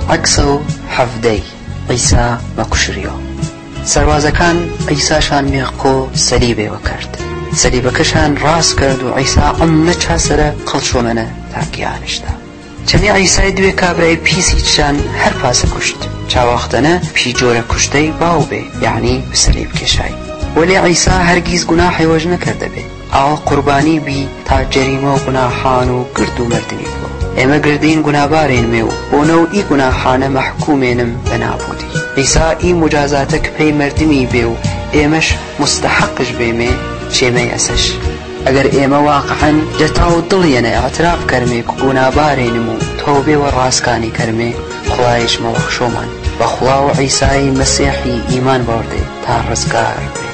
عكسو حفدي عيسى مكشريو سروازكان عيساشان ميقو سليبه وكرد سليبكشان راس کرد و عيسى عمچا سر قلشو منه تاقيانشتا چمی عیسی دوی کابرای پیسی چان هر پاس کشت چاوختنه پی جور کشتی باو به یعنی بسلیب کشای ولی عیسی هرگیز گناحی وجه نکرده به آل قربانی بی تا جریمه و گناحان و گرد و مردمی بو اما گردین گنابارین میو و نوعی گناحان محکومینم بنابودی عیسی ای مجازاتک پی مردمی بیو ایمش مستحقش بیمه چیمه اسش اگر ایمه واقعا جتاو دلینا اعتراف کرمه کگونا بارینمو توبه و راسکانی کرمه خلایش مبخشومان و خلاو عیسی مسیحی ایمان بارده تا رزگار